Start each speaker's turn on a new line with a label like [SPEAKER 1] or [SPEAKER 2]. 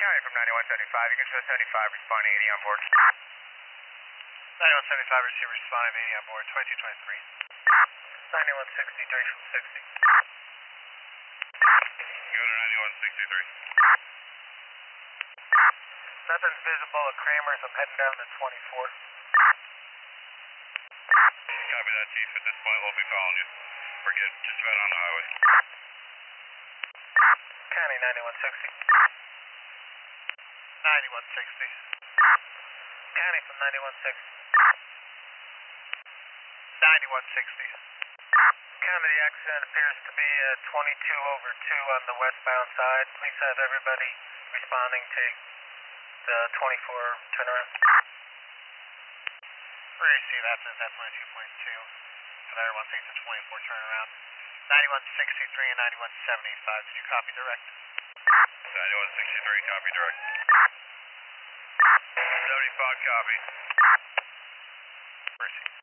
[SPEAKER 1] County from 9175. You can show 75 responding 80 on board.
[SPEAKER 2] 9175 receiver responding 80 on board, 2223. 9163 from 60.
[SPEAKER 1] Go to 9163.
[SPEAKER 2] Nothing's visible at Kramer's. I'm heading down to 24.
[SPEAKER 1] Copy that, Chief. At this point, we'll be following you. We're getting just about on the highway.
[SPEAKER 2] County 9160. 9160. County from 9160. 9160. County, the accident appears to be 22 over 2 on the westbound side. Please have everybody responding take the 24 turnaround. We receive accident at 22.2. So everyone takes a 24 turnaround. 9163 and 9175. Did you copy direct?
[SPEAKER 1] 9163, copy direct. 75, copy.
[SPEAKER 2] Receive.